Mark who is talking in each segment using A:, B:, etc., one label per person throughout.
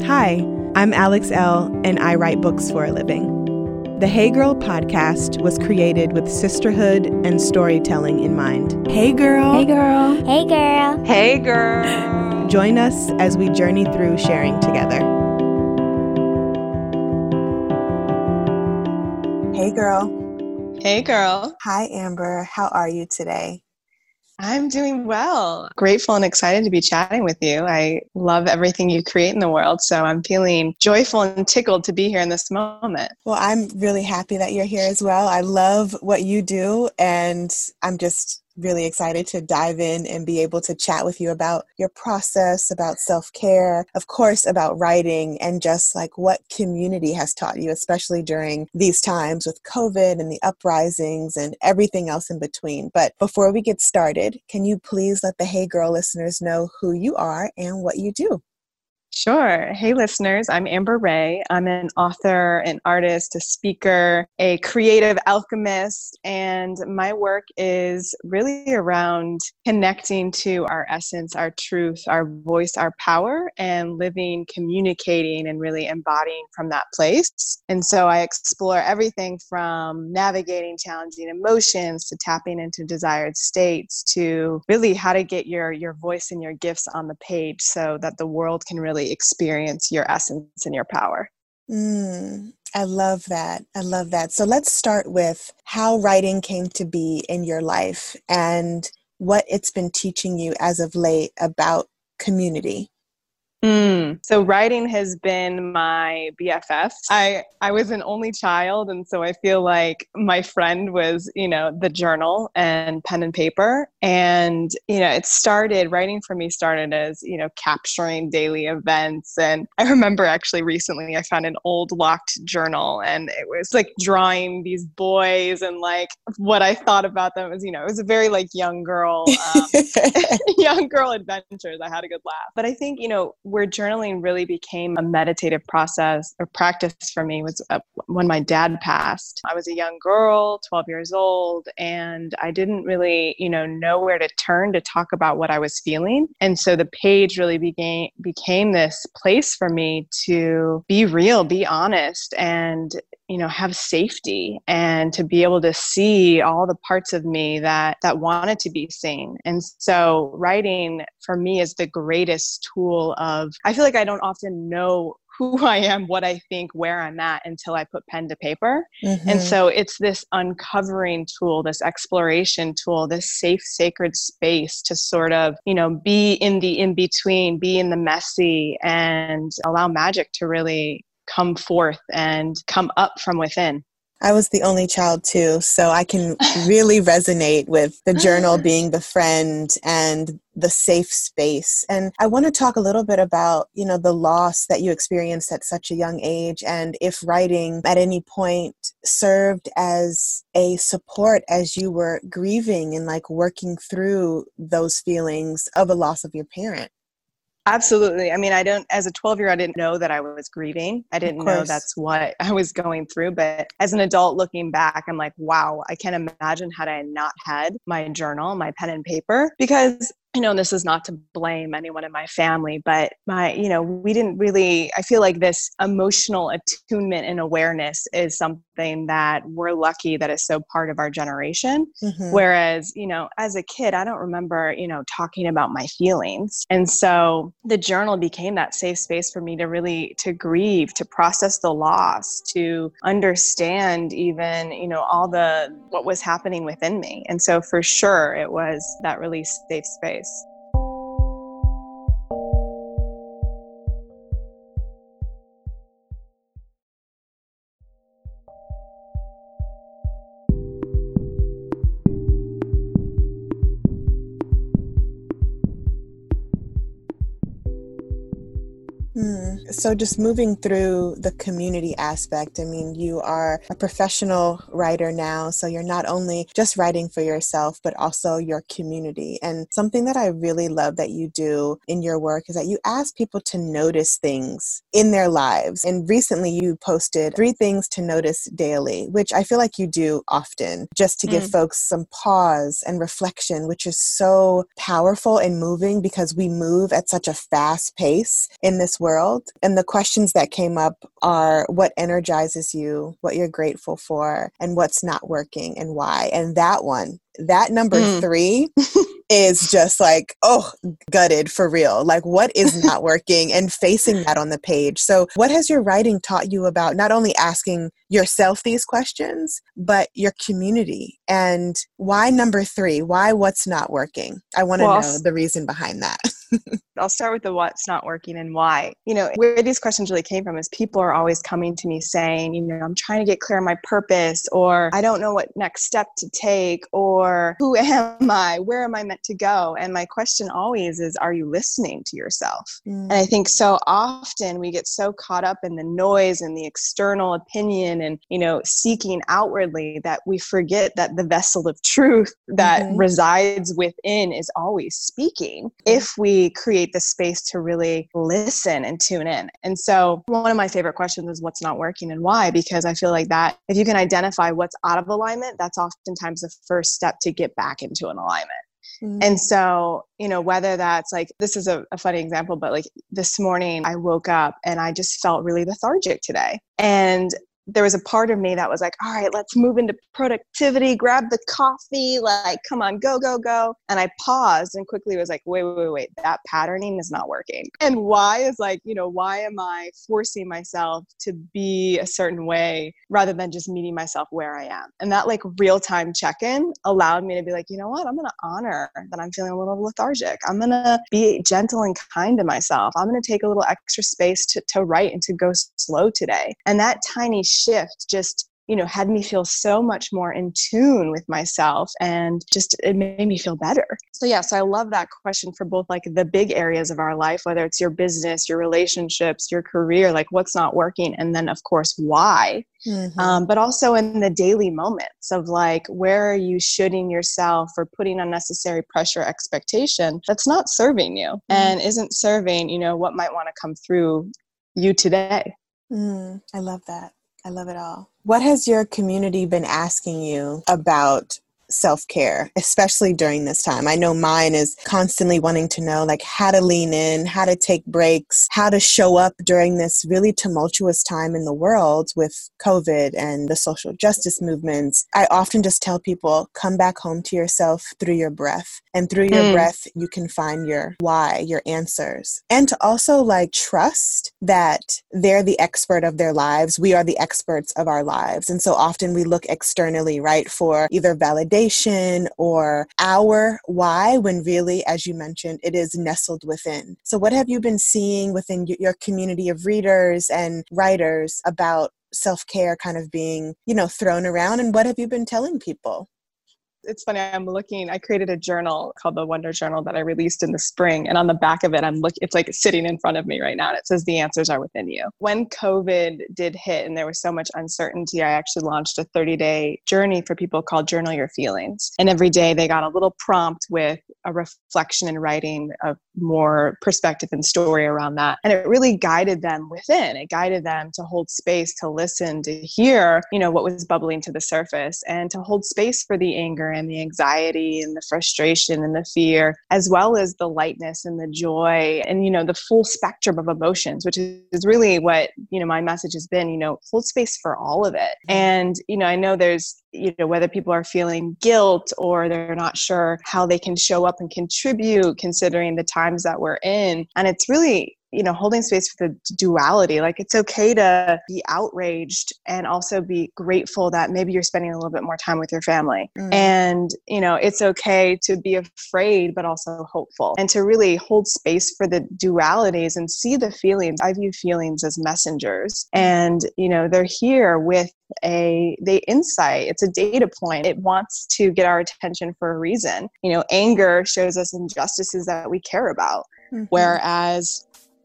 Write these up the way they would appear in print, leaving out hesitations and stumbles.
A: Hi, I'm Alex L., and I write books for a living. The Hey Girl podcast was created with sisterhood and storytelling in mind. Hey girl!
B: Hey girl!
C: Hey girl!
D: Hey girl!
A: Join us as we journey through sharing together. Hey girl!
D: Hey girl!
A: Hi Amber, how are you today?
D: I'm doing well. Grateful and excited to be chatting with you. I love everything you create in the world, so I'm feeling joyful and tickled to be here in this moment.
A: Well, I'm really happy that you're here as well. I love what you do, and I'm just really excited to dive in and be able to chat with you about your process, about self-care, of course, about writing, and just like what community has taught you, especially during these times with COVID and the uprisings and everything else in between. But before we get started, can you please let the Hey Girl listeners know who you are and what you do?
D: Sure. Hey, listeners. I'm Amber Ray. I'm an author, an artist, a speaker, a creative alchemist, and my work is really around connecting to our essence, our truth, our voice, our power, and living, communicating, and really embodying from that place. And so I explore everything from navigating challenging emotions to tapping into desired states to really how to get your voice and your gifts on the page so that the world can really experience your essence and your power.
A: I love that. I love that. So let's start with how writing came to be in your life and what it's been teaching you as of late about community.
D: So writing has been my BFF. I was an only child, and so I feel like my friend was, the journal and pen and paper. And, writing for me started as, capturing daily events. And I remember actually recently I found an old locked journal, and it was like drawing these boys and like what I thought about them was, it was a very like young girl adventures. I had a good laugh. But I think, where journaling really became a meditative process or practice for me was when my dad passed. I was a young girl, 12 years old, and I didn't really, know where to turn to talk about what I was feeling. And so the page really became this place for me to be real, be honest, and have safety, and to be able to see all the parts of me that wanted to be seen. And so writing for me is the greatest tool of, I feel like I don't often know who I am, what I think, where I'm at until I put pen to paper. Mm-hmm. And so it's this uncovering tool, this exploration tool, this safe, sacred space to sort of, be in the in-between, be in the messy, and allow magic to really come forth and come up from within.
A: I was the only child too, so I can really resonate with the journal being the friend and the safe space. And I want to talk a little bit about, the loss that you experienced at such a young age, and if writing at any point served as a support as you were grieving and like working through those feelings of a loss of your parent.
D: Absolutely. I mean, as a 12-year-old, I didn't know that I was grieving. I didn't know that's what I was going through. But as an adult looking back, I'm like, wow, I can't imagine had I not had my journal, my pen and paper, because this is not to blame anyone in my family, but we didn't really, I feel like this emotional attunement and awareness is something that we're lucky that is so part of our generation. Mm-hmm. Whereas, as a kid, I don't remember, talking about my feelings. And so the journal became that safe space for me to grieve, to process the loss, to understand even, what was happening within me. And so for sure, it was that really safe space.
A: So just moving through the community aspect, I mean, you are a professional writer now, so you're not only just writing for yourself, but also your community. And something that I really love that you do in your work is that you ask people to notice things in their lives. And recently you posted 3 things to notice daily, which I feel like you do often, just to give folks some pause and reflection, which is so powerful and moving because we move at such a fast pace in this world. world. And the questions that came up are what energizes you, what you're grateful for, and what's not working and why. And that one, that number 3 is just like, oh, gutted for real. Like, what is not working and facing that on the page. So what has your writing taught you about not only asking yourself these questions, but your community? And why number 3? Why what's not working? I want to know the reason behind that.
D: I'll start with the what's not working and why. Where these questions really came from is people are always coming to me saying, I'm trying to get clear on my purpose, or I don't know what next step to take, or who am I? Where am I meant to go? And my question always is, are you listening to yourself? And I think so often we get so caught up in the noise and the external opinion and, seeking outwardly that we forget that the vessel of truth that resides within is always speaking if we create the space to really listen and tune in. And so one of my favorite questions is what's not working and why, because I feel like that if you can identify what's out of alignment, that's oftentimes the first step to get back into an alignment. And so, whether that's like, this is a funny example, but like this morning I woke up and I just felt really lethargic today. And there was a part of me that was like, all right, let's move into productivity, grab the coffee, like, come on, go, go, go. And I paused and quickly was like, wait, that patterning is not working. And why is like, why am I forcing myself to be a certain way rather than just meeting myself where I am? And that like real-time check-in allowed me to be like, you know what, I'm going to honor that I'm feeling a little lethargic. I'm going to be gentle and kind to myself. I'm going to take a little extra space to write and to go slow today. And that tiny shift just, had me feel so much more in tune with myself, and just, it made me feel better. So I love that question for both like the big areas of our life, whether it's your business, your relationships, your career, like what's not working. And then of course, why, but also in the daily moments of like, where are you shooting yourself or putting unnecessary pressure, expectation that's not serving you and isn't serving, what might want to come through you today.
A: I love that. I love it all. What has your community been asking you about self-care, especially during this time? I know mine is constantly wanting to know like how to lean in, how to take breaks, how to show up during this really tumultuous time in the world with COVID and the social justice movements. I often just tell people, come back home to yourself through your breath. And through your breath, you can find your why, your answers. And to also like trust that they're the expert of their lives. We are the experts of our lives. And so often we look externally, right, for either validation or our why, when really, as you mentioned, it is nestled within. So what have you been seeing within your community of readers and writers about self-care kind of being, thrown around? And what have you been telling people?
D: It's funny, I created a journal called the Wonder Journal that I released in the spring. And on the back of it, it's like sitting in front of me right now. And it says, the answers are within you. When COVID did hit and there was so much uncertainty, I actually launched a 30-day journey for people called Journal Your Feelings. And every day they got a little prompt with a reflection and writing of more perspective and story around that. And it really guided them within. It guided them to hold space, to listen, to hear, what was bubbling to the surface, and to hold space for the anger and the anxiety and the frustration and the fear, as well as the lightness and the joy and, the full spectrum of emotions, which is really what, my message has been, hold space for all of it. And, I know there's, whether people are feeling guilt or they're not sure how they can show up and contribute considering the times that we're in. And it's really, holding space for the duality. Like, it's okay to be outraged and also be grateful that maybe you're spending a little bit more time with your family. And, it's okay to be afraid, but also hopeful, and to really hold space for the dualities and see the feelings. I view feelings as messengers, and, they're here with the insight. It's a data point. It wants to get our attention for a reason. Anger shows us injustices that we care about. Whereas,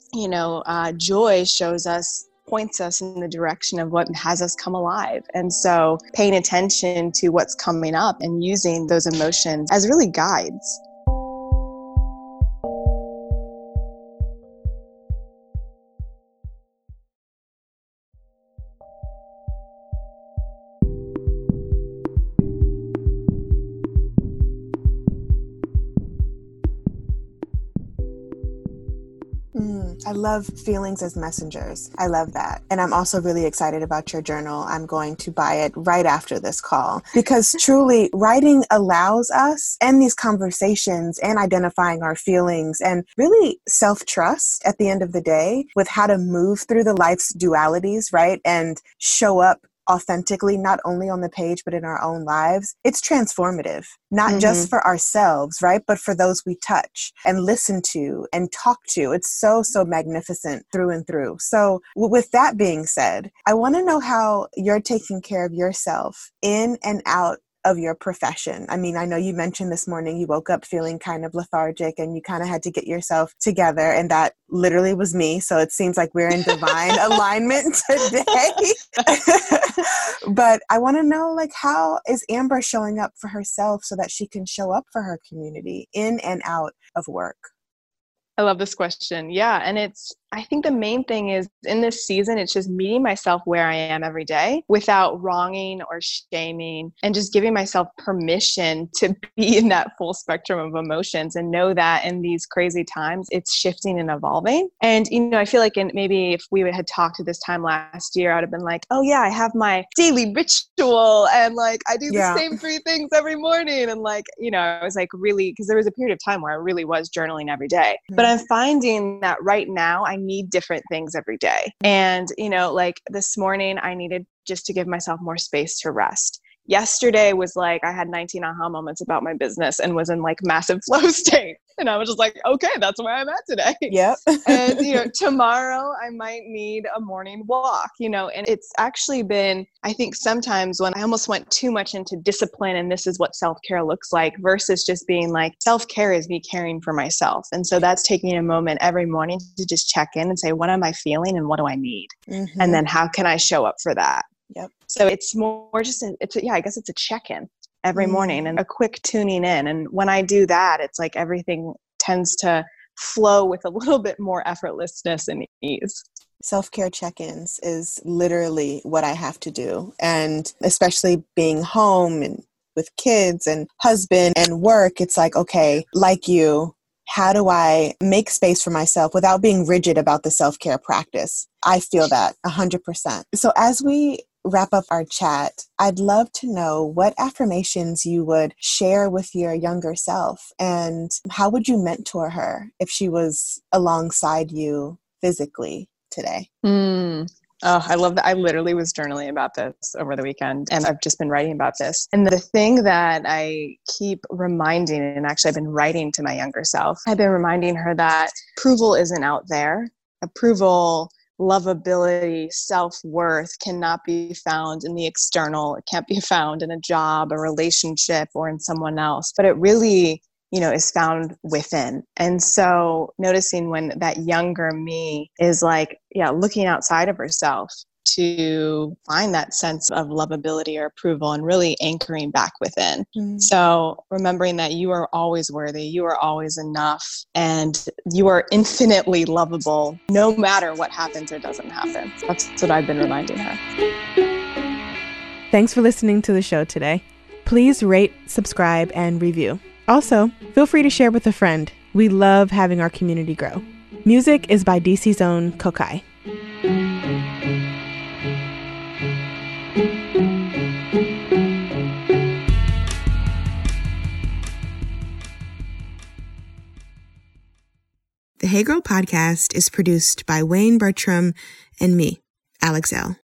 D: joy points us in the direction of what has us come alive. And so paying attention to what's coming up and using those emotions as really guides.
A: I I love feelings as messengers. I love that. And I'm also really excited about your journal. I'm going to buy it right after this call because truly writing allows us and these conversations and identifying our feelings and really self-trust at the end of the day with how to move through the life's dualities, right? And show up authentically, not only on the page, but in our own lives. It's transformative, not just for ourselves, right? But for those we touch and listen to and talk to. It's so, so magnificent through and through. So with that being said, I want to know how you're taking care of yourself in and out of your profession. I mean, I know you mentioned this morning you woke up feeling kind of lethargic and you kind of had to get yourself together, and that literally was me. So it seems like we're in divine alignment today. But I want to know, like, how is Amber showing up for herself so that she can show up for her community in and out of work?
D: I love this question. Yeah. And I think the main thing is in this season, it's just meeting myself where I am every day without wronging or shaming and just giving myself permission to be in that full spectrum of emotions and know that in these crazy times, it's shifting and evolving. And, I feel like maybe if we had talked at this time last year, I would have been like, oh yeah, I have my daily ritual and like, I do the same 3 things every morning. And like, I was like really, because there was a period of time where I really was journaling every day. But I'm finding that right now I need different things every day. And, like this morning, I needed just to give myself more space to rest. Yesterday was like, I had 19 aha moments about my business and was in like massive flow state. And I was just like, okay, that's where I'm at today.
A: Yep.
D: And, tomorrow I might need a morning walk, and it's actually been, I think sometimes when I almost went too much into discipline and this is what self-care looks like versus just being like, self-care is me caring for myself. And so that's taking a moment every morning to just check in and say, what am I feeling and what do I need? And then how can I show up for that?
A: Yep.
D: So it's more just, I guess it's a check-in every morning and a quick tuning in. And when I do that, it's like everything tends to flow with a little bit more effortlessness and ease.
A: Self-care check-ins is literally what I have to do. And especially being home and with kids and husband and work, it's like, okay, like you, how do I make space for myself without being rigid about the self-care practice? I feel that 100%. So as we wrap up our chat, I'd love to know what affirmations you would share with your younger self and how would you mentor her if she was alongside you physically today?
D: Oh, I love that. I literally was journaling about this over the weekend and I've just been writing about this. And the thing that I keep reminding, and actually I've been writing to my younger self, I've been reminding her that approval isn't out there. Approval, lovability, self-worth cannot be found in the external. It can't be found in a job, a relationship, or in someone else, but it really, is found within. And so noticing when that younger me is like, looking outside of herself to find that sense of lovability or approval and really anchoring back within. So remembering that you are always worthy, you are always enough, and you are infinitely lovable no matter what happens or doesn't happen. That's what I've been reminding her.
A: Thanks for listening to the show today. Please rate, subscribe, and review. Also, feel free to share with a friend. We love having our community grow. Music is by DC's own Kokai. The Hey Girl podcast is produced by Wayne Bertram and me, Alex Elle.